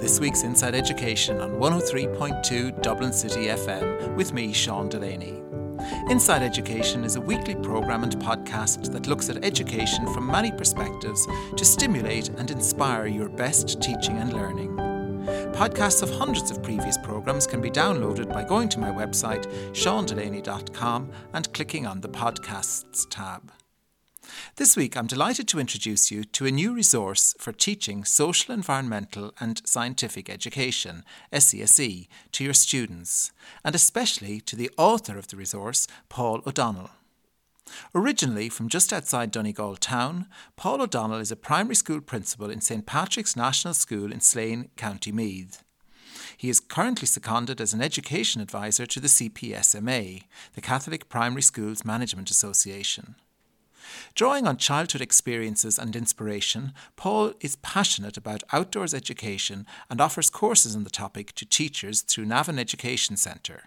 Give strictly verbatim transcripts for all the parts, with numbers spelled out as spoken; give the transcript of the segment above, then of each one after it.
this week's Inside Education on one oh three point two Dublin City F M with me, Sean Delaney. Inside Education is a weekly programme and podcast that looks at education from many perspectives to stimulate and inspire your best teaching and learning. Podcasts of hundreds of previous programmes can be downloaded by going to my website, sean delaney dot com, and clicking on the Podcasts tab. This week, I'm delighted to introduce you to a new resource for teaching social, environmental and scientific education, S E S E, to your students, and especially to the author of the resource, Paul O'Donnell. Originally from just outside Donegal town, Paul O'Donnell is a primary school principal in Saint Patrick's National School in Slane, County Meath. He is currently seconded as an education advisor to the C P S M A, the Catholic Primary Schools Management Association. Drawing on childhood experiences and inspiration, Paul is passionate about outdoors education and offers courses on the topic to teachers through Navan Education Centre.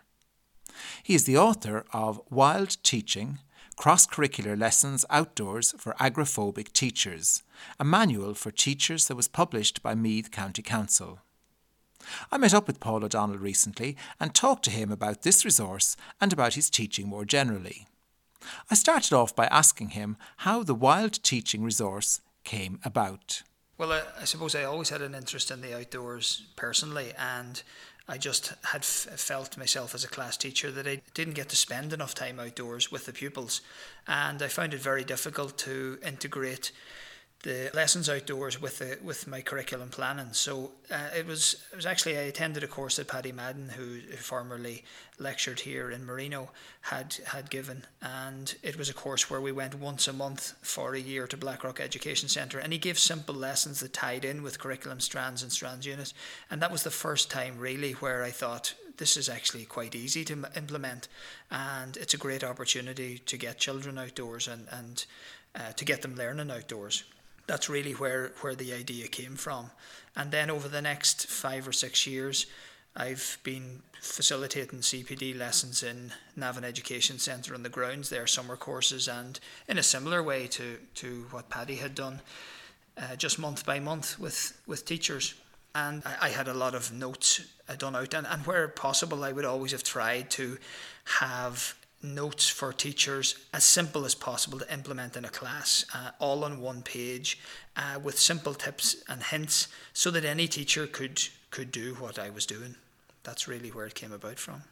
He is the author of Wild Teaching, Cross-Curricular Lessons Outdoors for Agoraphobic Teachers, a manual for teachers that was published by Meath County Council. I met up with Paul O'Donnell recently and talked to him about this resource and about his teaching more generally. I started off by asking him how the Wild Teaching resource came about. Well, I, I suppose I always had an interest in the outdoors personally, and I just had f- felt myself as a class teacher that I didn't get to spend enough time outdoors with the pupils, and I found it very difficult to integrate the lessons outdoors with the, with my curriculum planning. So uh, it was it was actually, I attended a course that Paddy Madden, who formerly lectured here in Marino, had had given, and it was a course where we went once a month for a year to Blackrock Education Centre, and he gave simple lessons that tied in with curriculum strands and strands units, and that was the first time really where I thought, this is actually quite easy to implement, and it's a great opportunity to get children outdoors and, and uh, to get them learning outdoors. That's really where, where the idea came from. And then over the next five or six years, I've been facilitating C P D lessons in Navan Education Centre on the grounds, their summer courses, and in a similar way to, to what Paddy had done, uh, just month by month with, with teachers. And I, I had a lot of notes uh, done out, and, and where possible, I would always have tried to have notes for teachers as simple as possible to implement in a class, uh, all on one page, uh, with simple tips and hints, so that any teacher could could do what I was doing. That's really where it came about from.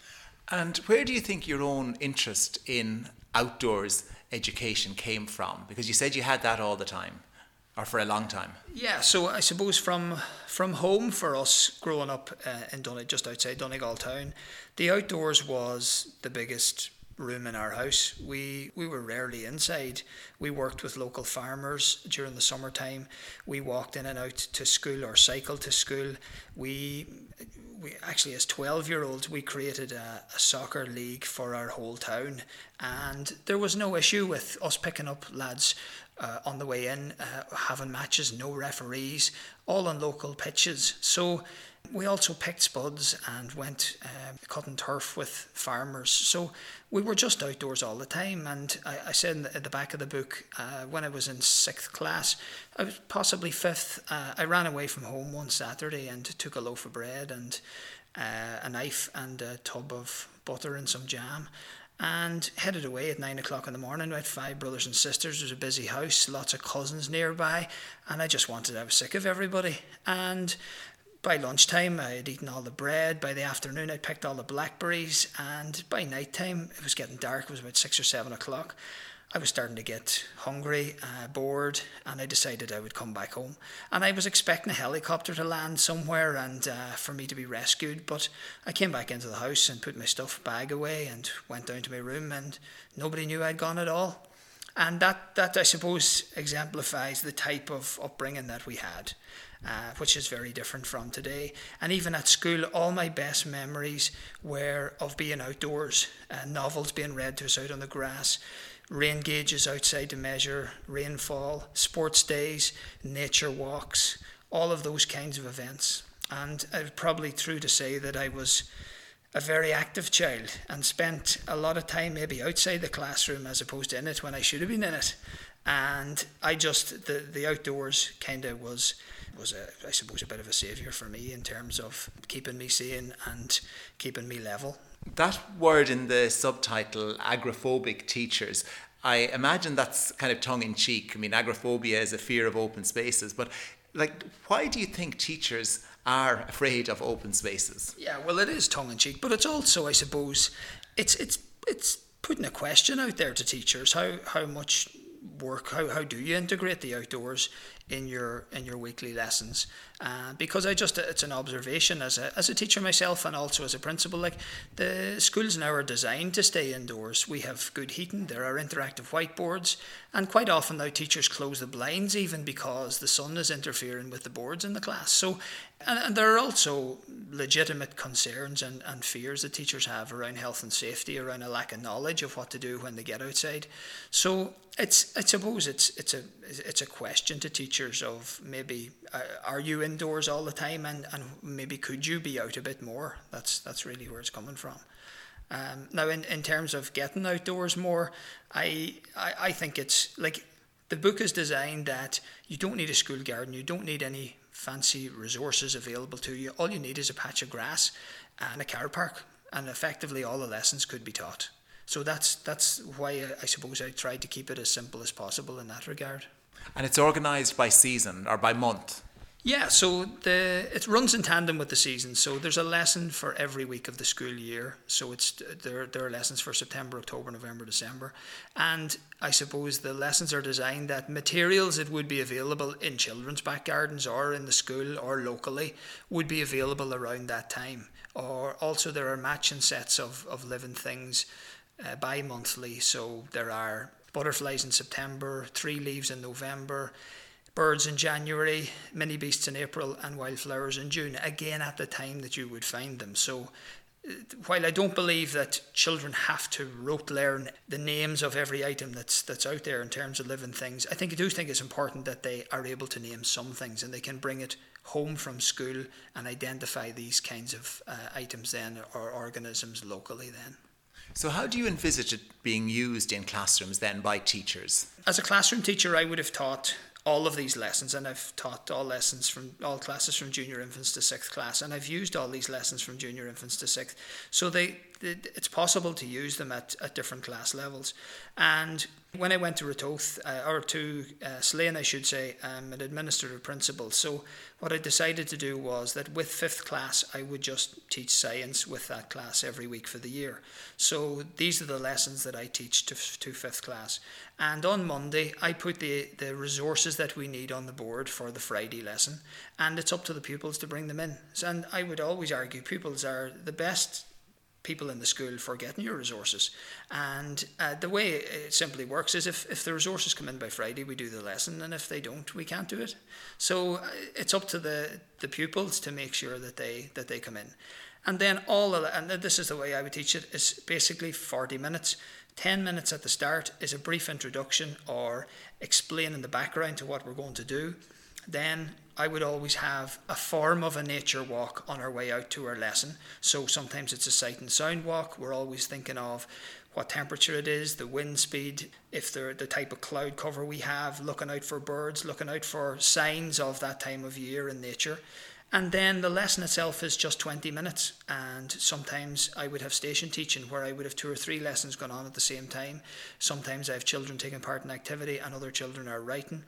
And where do you think your own interest in outdoors education came from? Because you said you had that all the time, or for a long time. Yeah, so I suppose from from home for us growing up uh, in Donegal, just outside Donegal town, the outdoors was the biggest room in our house. We we were rarely inside. We worked with local farmers during the summertime. We walked in and out to school or cycled to school. We we actually, as twelve-year-olds, we created a, a soccer league for our whole town, and there was no issue with us picking up lads Uh, on the way in, uh, having matches, no referees, all on local pitches. So we also picked spuds and went uh, cutting turf with farmers. So we were just outdoors all the time. And I, I said in the, in the back of the book, uh, when I was in sixth class, I was possibly fifth, uh, I ran away from home one Saturday and took a loaf of bread and uh, a knife and a tub of butter and some jam, and headed away at nine o'clock in the morning. We had five brothers and sisters. It was a busy house, lots of cousins nearby, and I just wanted, I was sick of everybody. And by lunchtime, I had eaten all the bread. By the afternoon, I picked all the blackberries, and by night time, it was getting dark. It was about six or seven o'clock. I was starting to get hungry, uh, bored, and I decided I would come back home. And I was expecting a helicopter to land somewhere and uh, for me to be rescued, but I came back into the house and put my stuff bag away and went down to my room, and nobody knew I'd gone at all. And that, that I suppose, exemplifies the type of upbringing that we had, uh, which is very different from today. And even at school, all my best memories were of being outdoors, uh, novels being read to us out on the grass, rain gauges outside to measure rainfall, sports days, nature walks, all of those kinds of events. And it's probably true to say that I was a very active child and spent a lot of time maybe outside the classroom as opposed to in it when I should have been in it. And I just, the, the outdoors kind of was was, a, I suppose, a bit of a saviour for me in terms of keeping me sane and keeping me level. That word in the subtitle, agoraphobic teachers, I imagine that's kind of tongue-in-cheek. I mean, agoraphobia is a fear of open spaces, but like, why do you think teachers are afraid of open spaces? Yeah, well, it is tongue-in-cheek, but it's also, I suppose, it's it's it's putting a question out there to teachers. How how much work, how, how do you integrate the outdoors in your in your weekly lessons? Uh, because I just, it's an observation as a as a teacher myself, and also as a principal. Like, the schools now are designed to stay indoors. We have good heating, there are interactive whiteboards, and quite often now teachers close the blinds even because the sun is interfering with the boards in the class. So, and, and there are also legitimate concerns and, and fears that teachers have around health and safety, around a lack of knowledge of what to do when they get outside. So it's, I suppose it's it's a it's a question to teachers of maybe, uh, are you indoors all the time, and, and maybe could you be out a bit more? That's that's really where it's coming from. Um, now, in, in terms of getting outdoors more, I, I I think it's like, the book is designed that you don't need a school garden, you don't need any fancy resources available to you. All you need is a patch of grass and a car park, and effectively all the lessons could be taught. So that's that's why I, I suppose I tried to keep it as simple as possible in that regard. And it's organised by season or by month? Yeah, so the it runs in tandem with the season. So there's a lesson for every week of the school year. So it's there there are lessons for September, October, November, December. And I suppose the lessons are designed that materials that would be available in children's back gardens or in the school or locally would be available around that time. Or also there are matching sets of, of living things uh, bi-monthly. So there are butterflies in September, tree leaves in November, birds in January, mini beasts in April, and wildflowers in June, again at the time that you would find them. So while I don't believe that children have to rote learn the names of every item that's that's out there in terms of living things, I think I do think it's important that they are able to name some things, and they can bring it home from school and identify these kinds of uh, items then, or organisms locally then. So how do you envisage it being used in classrooms then by teachers? As a classroom teacher, I would have taught all of these lessons, and I've taught all lessons from all classes from junior infants to sixth class, and I've used all these lessons from junior infants to sixth. So they, it's possible to use them at, at different class levels. And when I went to Ratoath, uh, or to uh, Slane, I should say, I'm an administrative principal. So what I decided to do was that with fifth class, I would just teach science with that class every week for the year. So these are the lessons that I teach to, to fifth class. And on Monday, I put the, the resources that we need on the board for the Friday lesson, and it's up to the pupils to bring them in. And I would always argue pupils are the best people in the school for getting your resources. And uh, the way it simply works is if, if the resources come in by Friday, we do the lesson, and if they don't, we can't do it. So uh, it's up to the, the pupils to make sure that they that they come in. And then all of the, and this is the way I would teach it, is basically forty minutes. ten minutes at the start is a brief introduction or explaining the background to what we're going to do. Then I would always have a form of a nature walk on our way out to our lesson. So sometimes it's a sight and sound walk. We're always thinking of what temperature it is, the wind speed, if the the type of cloud cover we have, looking out for birds, looking out for signs of that time of year in nature. And then the lesson itself is just twenty minutes. And sometimes I would have station teaching where I would have two or three lessons going on at the same time. Sometimes I have children taking part in activity and other children are writing.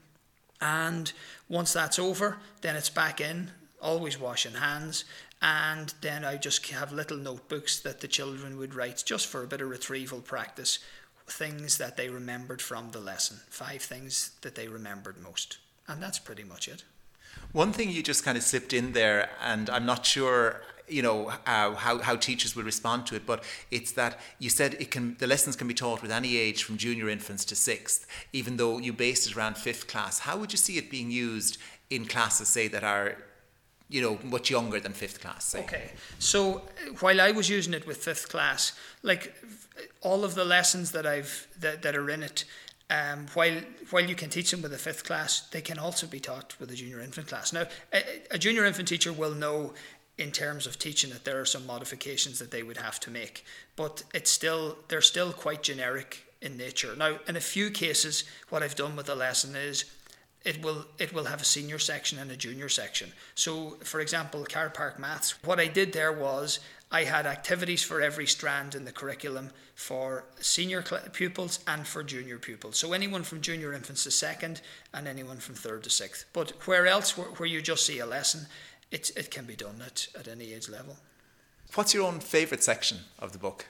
And once that's over, then it's back in, always washing hands. And then I just have little notebooks that the children would write just for a bit of retrieval practice, things that they remembered from the lesson, five things that they remembered most. And that's pretty much it. One thing you just kind of slipped in there, and I'm not sure, you know, uh, how how teachers will respond to it, but it's that you said it can the lessons can be taught with any age from junior infants to sixth, even though you based it around fifth class. How would you see it being used in classes, say, that are, you know, much younger than fifth class, say? Okay, so while I was using it with fifth class, like all of the lessons that I've that, that are in it, Um, while while you can teach them with a fifth class, they can also be taught with a junior infant class. Now, a, a junior infant teacher will know in terms of teaching it there are some modifications that they would have to make, but it's still they're still quite generic in nature. Now, in a few cases, what I've done with the lesson is it will it will have a senior section and a junior section. So, for example, Car Park Maths, what I did there was I had activities for every strand in the curriculum for senior cl- pupils and for junior pupils. So anyone from junior infants to second and anyone from third to sixth. But where else, where, where you just see a lesson, it, it can be done at, at any age level. What's your own favourite section of the book?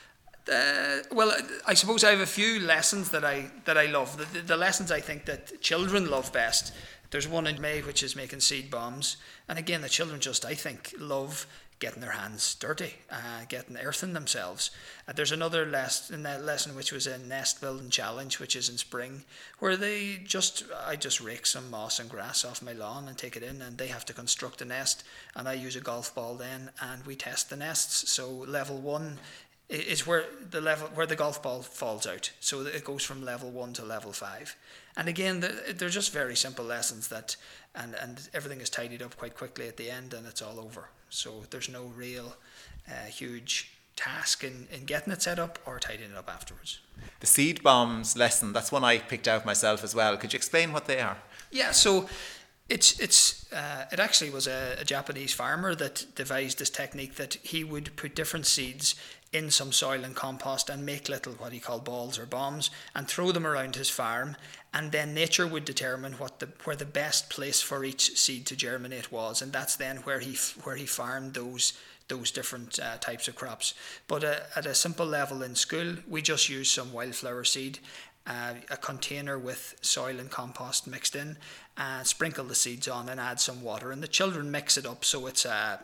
Uh, well, I suppose I have a few lessons that I that I love. The, the, the lessons I think that children love best. There's one in May which is making seed bombs, and again, the children just I think love getting their hands dirty, uh, getting earthing themselves. Uh, there's another lesson, that lesson which was a nest building challenge, which is in spring, where they just I just rake some moss and grass off my lawn and take it in, and they have to construct a nest, and I use a golf ball then, and we test the nests. So level one is where the level where the golf ball falls out, so it goes from level one to level five. And again, the, they're just very simple lessons that, and and everything is tidied up quite quickly at the end, and it's all over. So there's no real uh, huge task in, in getting it set up or tidying it up afterwards. The seed bombs lesson, that's one I picked out myself as well. Could you explain what they are? Yeah, so It's it's uh, it actually was a, a Japanese farmer that devised this technique that he would put different seeds in some soil and compost and make little what he called balls or bombs and throw them around his farm, and then nature would determine what the where the best place for each seed to germinate was, and that's then where he where he farmed those those different uh, types of crops. But uh, at a simple level in school, we just use some wildflower seed, Uh, a container with soil and compost mixed in, and uh, sprinkle the seeds on and add some water, and the children mix it up so it's a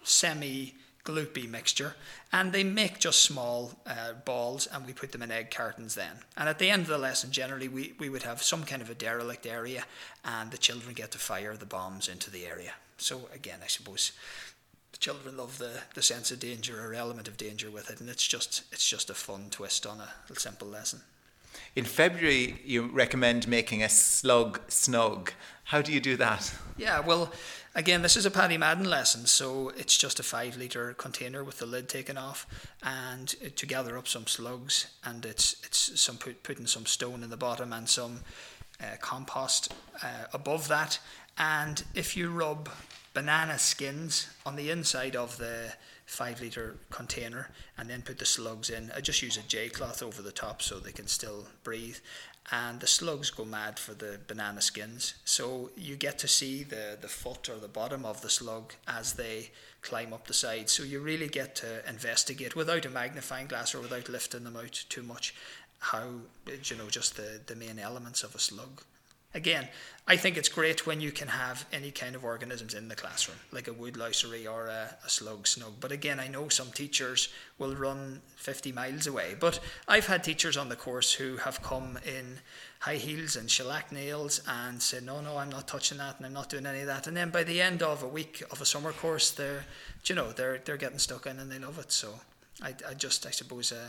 semi-gloopy mixture, and they make just small uh, balls, and we put them in egg cartons then. And at the end of the lesson, generally we, we would have some kind of a derelict area, and the children get to fire the bombs into the area. So again, I suppose the children love the, the sense of danger or element of danger with it, and it's just it's just a fun twist on a simple lesson. In February, you recommend making a slug snug. How do you do that? Yeah, well, again, this is a Paddy Madden lesson, so it's just a five litre container with the lid taken off, and to gather up some slugs, and it's it's some put, putting some stone in the bottom and some uh, compost uh, above that, and if you rub banana skins on the inside of the five litre container and then put the slugs in. I just use a J cloth over the top so they can still breathe, and the slugs go mad for the banana skins, so you get to see the the foot or the bottom of the slug as they climb up the side, so you really get to investigate without a magnifying glass or without lifting them out too much how, you know, just the the main elements of a slug. Again, I think it's great when you can have any kind of organisms in the classroom, like a woodlousery or a, a slug snug. But again, I know some teachers will run fifty miles away. But I've had teachers on the course who have come in high heels and shellac nails and said, no, no, I'm not touching that and I'm not doing any of that. And then by the end of a week of a summer course, they're, you know, they're they're getting stuck in and they love it. So I, I just, I suppose... Uh,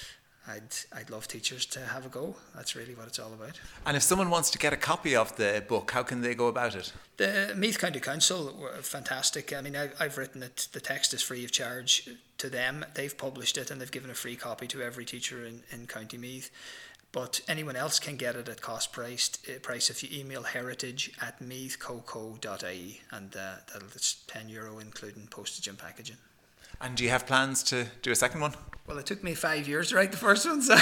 I'd I'd love teachers to have a go. That's really what it's all about. And if someone wants to get a copy of the book, how can they go about it? The Meath County Council were fantastic. I mean, I've, I've written it. The text is free of charge to them. They've published it and they've given a free copy to every teacher in, in County Meath. But anyone else can get it at cost price, uh, price if you email heritage at meathcoco dot I E, and uh, that'll, it's ten euro including postage and packaging. And do you have plans to do a second one? Well, it took me five years to write the first one, so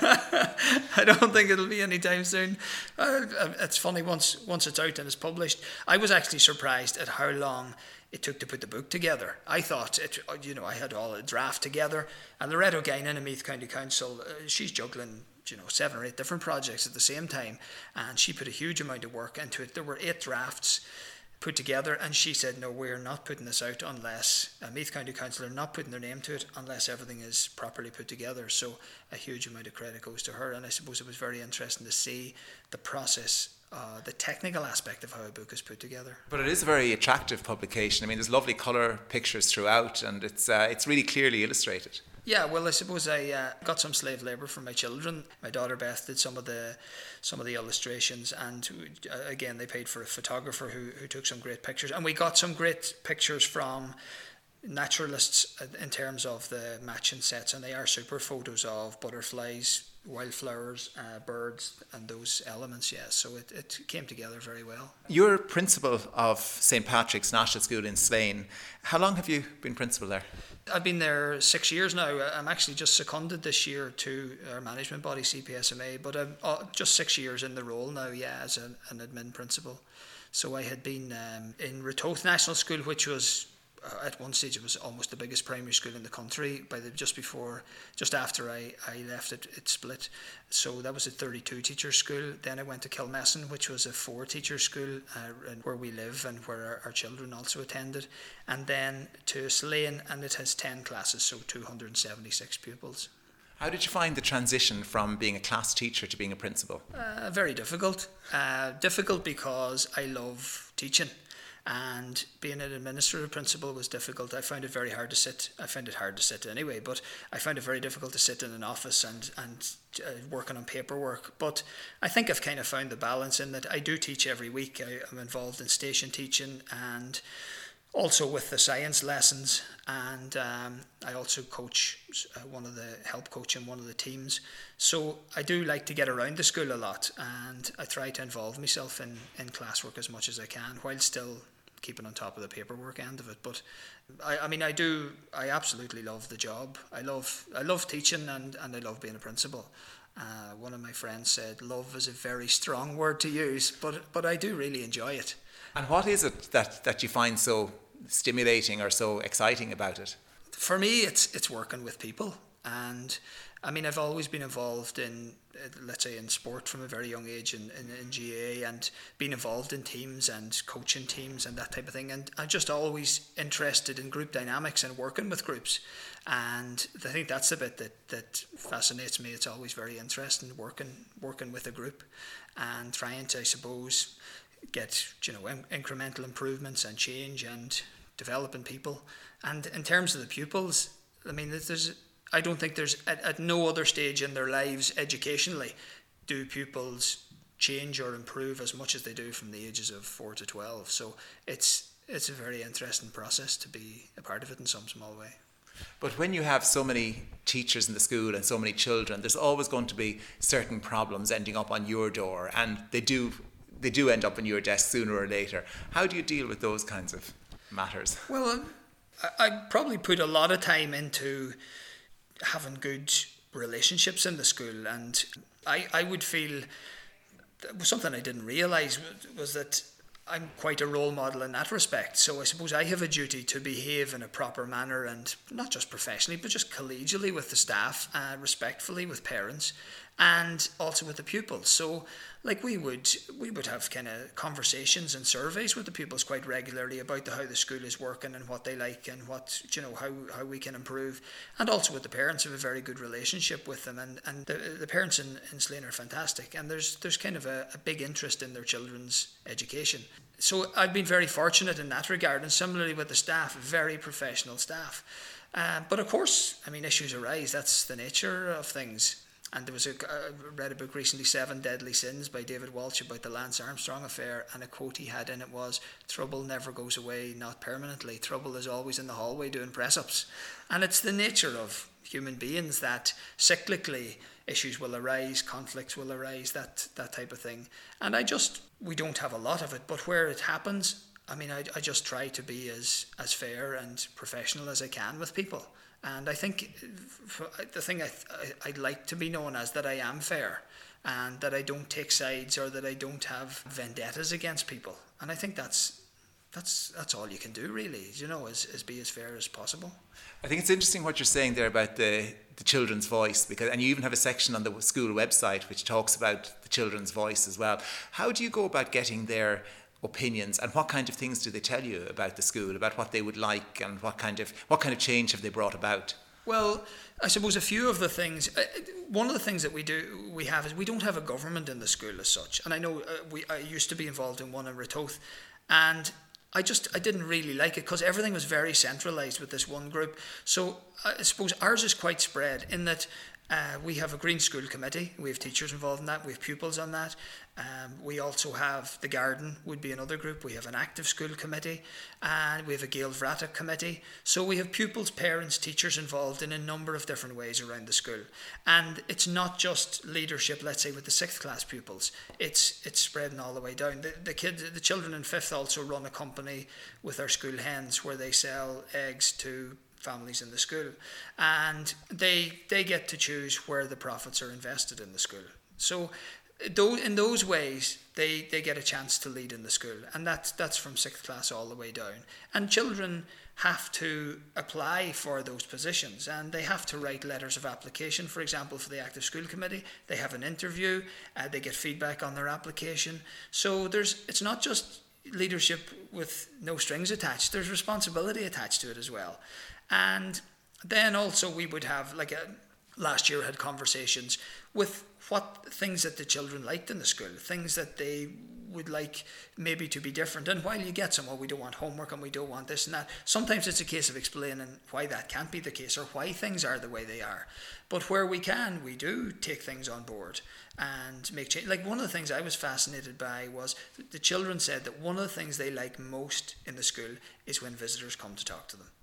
I don't think it'll be anytime soon. Uh, it's funny, once once it's out and it's published, I was actually surprised at how long it took to put the book together. I thought, it, you know, I had all a draft together, and Loretta O'Guinan in Meath County Council, uh, she's juggling, you know, seven or eight different projects at the same time, and she put a huge amount of work into it. There were eight drafts put together, and she said, no, we're not putting this out unless a Meath County Council are not putting their name to it unless everything is properly put together. So a huge amount of credit goes to her, and I suppose it was very interesting to see the process, uh, the technical aspect of how a book is put together. But it is a very attractive publication. I mean, there's lovely colour pictures throughout, and it's uh, it's really clearly illustrated. Yeah, well, I suppose I uh, got some slave labour from my children. My daughter Beth did some of the some of the illustrations, and uh, again, they paid for a photographer who who took some great pictures, and we got some great pictures from naturalists in terms of the matching sets, and they are super photos of butterflies, wildflowers, uh, birds, and those elements, yeah. So it, it came together very well. You're principal of Saint Patrick's National School in Slane. How long have you been principal there? I've been there six years now. I'm actually just seconded this year to our management body, C P S M A, but I'm uh, just six years in the role now, yeah, as an, an admin principal. So I had been um, in Ratoath National School, which was uh, at one stage it was almost the biggest primary school in the country. By the just before, just after I, I left it, it split. So that was a thirty-two teacher school. Then I went to Kilmessan, which was a four teacher school, uh, where we live and where our, our children also attended. And then to Slane, and it has ten classes, so two hundred seventy-six pupils. How did you find the transition from being a class teacher to being a principal? Uh, very difficult. Uh, difficult because I love teaching, and being an administrative principal was difficult. I found it very hard to sit. I found it hard to sit anyway, but I found it very difficult to sit in an office and and uh, working on paperwork. But I think I've kind of found the balance in that I do teach every week. I, I'm involved in station teaching and also with the science lessons, and um, I also coach uh, one of the help coach in one of the teams. So I do like to get around the school a lot, and I try to involve myself in, in classwork as much as I can while still keeping on top of the paperwork end of it. But I, I mean, I do, I absolutely love the job. I love I love teaching, and, and I love being a principal. Uh, one of my friends said, love is a very strong word to use, but but I do really enjoy it. And what is it that, that you find so stimulating or so exciting about it? For me, it's it's working with people. And I mean, I've always been involved in, uh, let's say, in sport from a very young age, in, in, in G A A, and being involved in teams and coaching teams and that type of thing. And I'm just always interested in group dynamics and working with groups. And I think that's the bit that, that fascinates me. It's always very interesting working working with a group and trying to, I suppose, get, you know, incremental improvements and change and developing people. And in terms of the pupils, I mean, there's I don't think there's at, at no other stage in their lives educationally do pupils change or improve as much as they do from the ages of four to twelve. So it's it's a very interesting process to be a part of it in some small way. But when you have so many teachers in the school and so many children, there's always going to be certain problems ending up on your door, and they do they do end up on your desk sooner or later. How do you deal with those kinds of matters? Well, um, I, I probably put a lot of time into having good relationships in the school, and I, I would feel that was something I didn't realise was that I'm quite a role model in that respect. So I suppose I have a duty to behave in a proper manner, and not just professionally but just collegially with the staff, uh, respectfully with parents, and also with the pupils. So like we would we would have kind of conversations and surveys with the pupils quite regularly about the, how the school is working and what they like and what, you know, how, how we can improve. And also with the parents, have a very good relationship with them, and, and the, the parents in, in Slane are fantastic, and there's there's kind of a, a big interest in their children's education. So I've been very fortunate in that regard, and similarly with the staff, very professional staff. Uh, but of course, I mean, issues arise. That's the nature of things. And there was a, I read a book recently, Seven Deadly Sins by David Walsh, about the Lance Armstrong affair, and a quote he had in it was, "Trouble never goes away, not permanently. Trouble is always in the hallway doing press-ups." And it's the nature of human beings that cyclically issues will arise, conflicts will arise, that that type of thing. And I just, we don't have a lot of it, but where it happens, I mean, I, I just try to be as, as fair and professional as I can with people. And I think the thing I, I'd like to be known as, that I am fair, and that I don't take sides, or that I don't have vendettas against people. And I think that's that's that's all you can do, really, you know, is, is be as fair as possible. I think it's interesting what you're saying there about the, the children's voice, because and you even have a section on the school website which talks about the children's voice as well. How do you go about getting their opinions, and what kind of things do they tell you about the school, about what they would like, and what kind of what kind of change have they brought about? Well, I suppose a few of the things, uh, one of the things that we do, we have is we don't have a government in the school as such. And I know uh, we I used to be involved in one in Ratoath, and I just, I didn't really like it because everything was very centralised with this one group. So I suppose ours is quite spread in that Uh, we have a Green School Committee. We have teachers involved in that. We have pupils on that. Um, we also have the garden would be another group. We have an active school committee, and we have a Gael Vrata committee. So we have pupils, parents, teachers involved in a number of different ways around the school. And it's not just leadership, let's say, with the sixth class pupils. It's it's spreading all the way down. The, the kids, the children in fifth also run a company with our school hens where they sell eggs to families in the school, and they they get to choose where the profits are invested in the school. So though in those ways they, they get a chance to lead in the school, and that's that's from sixth class all the way down. And children have to apply for those positions, and they have to write letters of application. For example, for the active school committee, they have an interview, uh, they get feedback on their application. So there's it's not just leadership with no strings attached, there's responsibility attached to it as well. And then also we would have, like a, last year had conversations with what things that the children liked in the school, things that they would like maybe to be different. And while you get some, oh, we don't want homework and we don't want this and that, sometimes it's a case of explaining why that can't be the case or why things are the way they are. But where we can, we do take things on board and make change. Like one of the things I was fascinated by was the children said that one of the things they like most in the school is when visitors come to talk to them.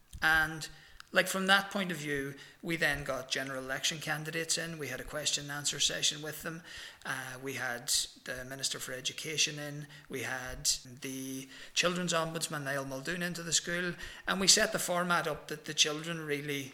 And like from that point of view, we then got general election candidates in. We had a question and answer session with them. Uh, we had the Minister for Education in. We had the Children's Ombudsman, Niall Muldoon, into the school. And we set the format up that the children really,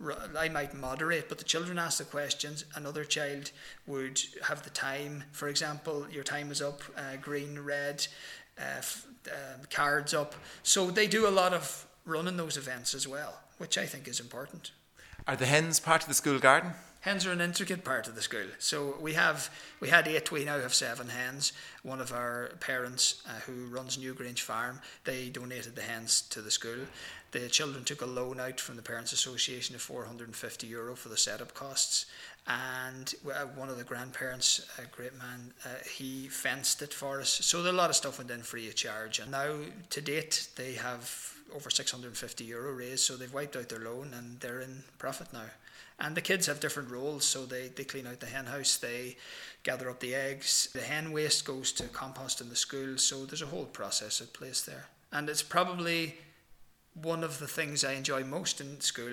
I might moderate, but the children ask the questions. Another child would have the time. For example, your time is up, uh, green, red, uh, f- uh, cards up. So they do a lot of running those events as well, which I think is important. Are the hens part of the school garden? Hens are an intricate part of the school. So we have we had eight, we now have seven hens. One of our parents uh, who runs Newgrange Farm, they donated the hens to the school. The children took a loan out from the Parents Association of four hundred fifty euro for the setup costs. And uh, one of the grandparents, a great man, uh, he fenced it for us. So a lot of stuff went in free of charge. And now, to date, they have over six hundred fifty euro raised, so they've wiped out their loan and they're in profit now. And the kids have different roles, so they, they clean out the hen house, they gather up the eggs, the hen waste goes to compost in the school, so there's a whole process at place there. And it's probably one of the things I enjoy most in school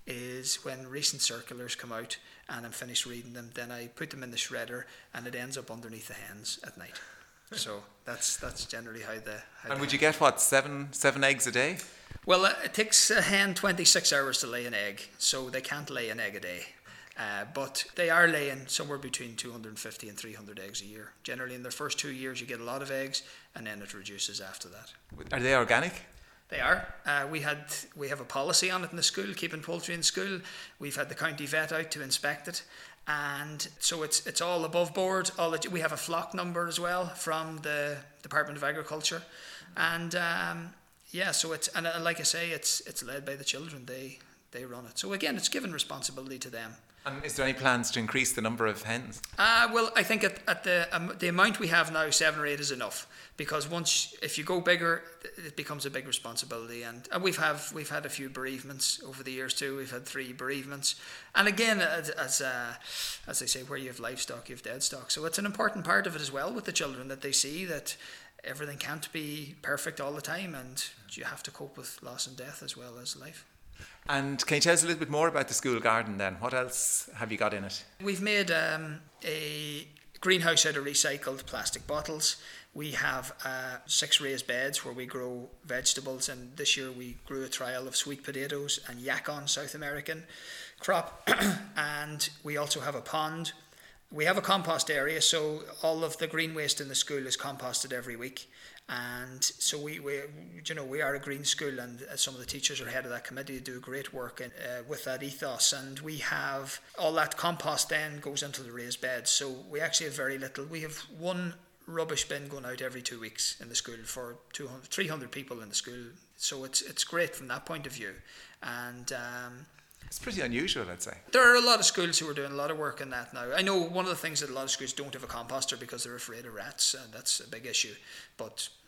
is when recent circulars come out and I'm finished reading them, then I put them in the shredder and it ends up underneath the hens at night. So that's that's generally how the. How and the would you get what seven seven eggs a day? Well, it takes a hen twenty-six hours to lay an egg, so they can't lay an egg a day. Uh, but they are laying somewhere between two hundred fifty and three hundred eggs a year. Generally, in their first two years, you get a lot of eggs, and then it reduces after that. Are they organic? They are. Uh, we had we have a policy on it in the school, keeping poultry in school. We've had the county vet out to inspect it. And so it's it's all above board. All the, we have a flock number as well from the Department of Agriculture, and um, yeah, so it's and uh, like I say, it's it's led by the children. They they run it. So again, it's given responsibility to them. And is there any plans to increase the number of hens? Uh, well, I think at, at the um, the amount we have now, seven or eight is enough. Because once, if you go bigger, it becomes a big responsibility. And, and we've have we've had a few bereavements over the years too. We've had three bereavements. And again, as as, uh, as they say, where you have livestock, you have dead stock. So it's an important part of it as well with the children, that they see that everything can't be perfect all the time, and you have to cope with loss and death as well as life. And can you tell us a little bit more about the school garden then? What else have you got in it? We've made um, a greenhouse out of recycled plastic bottles. We have uh, six raised beds where we grow vegetables, and this year we grew a trial of sweet potatoes and yacon, South American crop. And we also have a pond. We have a compost area, so all of the green waste in the school is composted every week. And so we, we, you know, we are a green school, and some of the teachers are head of that committee do great work in, uh, with that ethos. And we have all that compost then goes into the raised beds. So we actually have very little. We have one rubbish bin going out every two weeks in the school for two hundred, three hundred people in the school. So it's it's great from that point of view. And um, it's pretty unusual, I'd say. There are a lot of schools who are doing a lot of work in that now. I know one of the things that a lot of schools don't have a composter because they're afraid of rats, and that's a big issue. But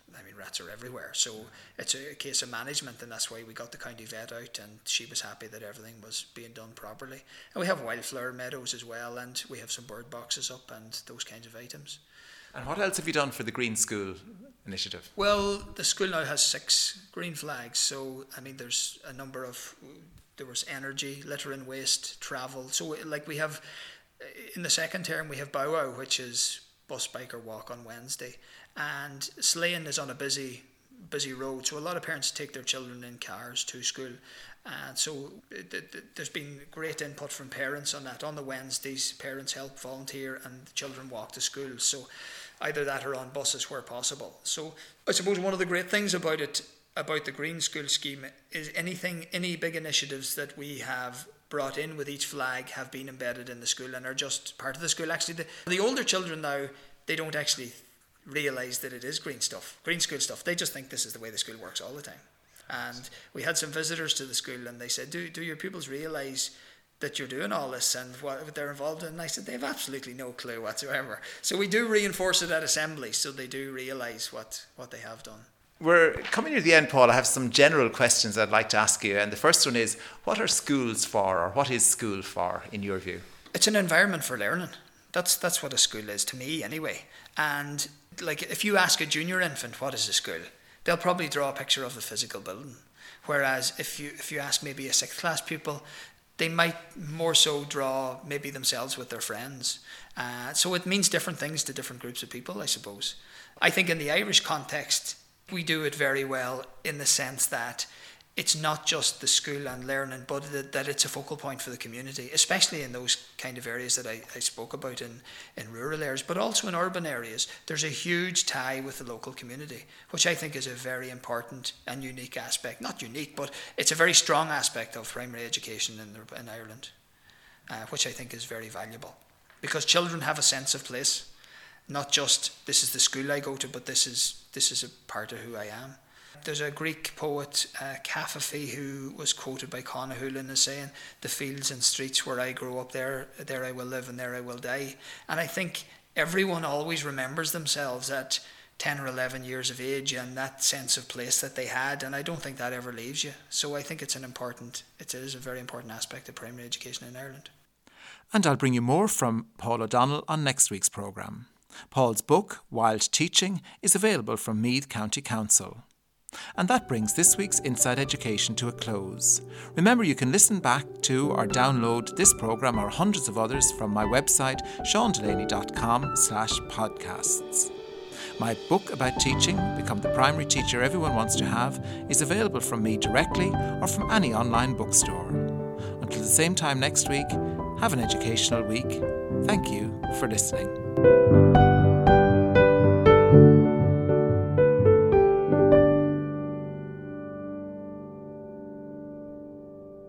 I mean, rats are everywhere. So it's a case of management, and that's why we got the county vet out, and she was happy that everything was being done properly. And we have wildflower meadows as well, and we have some bird boxes up and those kinds of items. And what else have you done for the Green School initiative? Well, the school now has six green flags. So, I mean, there's a number of, there was energy, litter and waste, travel. So, like we have, in the second term, we have Bow Wow, which is bus, bike or walk on Wednesday. And Slane is on a busy, busy road. So a lot of parents take their children in cars to school. And so th- th- there's been great input from parents on that. On the Wednesdays, parents help volunteer and the children walk to school. So either that or on buses where possible. So I suppose one of the great things about it, about the Green School scheme, is anything, any big initiatives that we have brought in with each flag have been embedded in the school and are just part of the school. Actually, the, the older children now, they don't actually realise that it is green stuff, green school stuff. They just think this is the way the school works all the time. And we had some visitors to the school and they said, do, do your pupils realise that you're doing all this and what they're involved in? And I said, they have absolutely no clue whatsoever. So we do reinforce it at assembly so they do realise what, what they have done. We're coming near the end, Paul. I have some general questions I'd like to ask you. And the first one is, what are schools for, or what is school for, in your view? It's an environment for learning. That's that's what a school is, to me anyway. And like, if you ask a junior infant, what is a school? They'll probably draw a picture of the physical building. Whereas if you if you ask maybe a sixth class pupil, they might more so draw maybe themselves with their friends. Uh, so it means different things to different groups of people, I suppose. I think in the Irish context, we do it very well in the sense that it's not just the school and learning, but that, that it's a focal point for the community, especially in those kind of areas that I, I spoke about in, in rural areas, but also in urban areas. There's a huge tie with the local community, which I think is a very important and unique aspect. Not unique, but it's a very strong aspect of primary education in, in Ireland, uh, which I think is very valuable. Because children have a sense of place, not just this is the school I go to, but this is this is a part of who I am. There's a Greek poet, uh, Cafafy, who was quoted by Connahulan as saying, the fields and streets where I grew up, there, there I will live and there I will die. And I think everyone always remembers themselves at ten or eleven years of age and that sense of place that they had, and I don't think that ever leaves you. So I think it's an important, it is a very important aspect of primary education in Ireland. And I'll bring you more from Paul O'Donnell on next week's programme. Paul's book, Wild Teaching, is available from Meath County Council. And that brings this week's Inside Education to a close. Remember, you can listen back to or download this programme or hundreds of others from my website, sean delaney dot com slash podcasts. My book about teaching, Become the Primary Teacher Everyone Wants to Have, is available from me directly or from any online bookstore. Until the same time next week, have an educational week. Thank you for listening.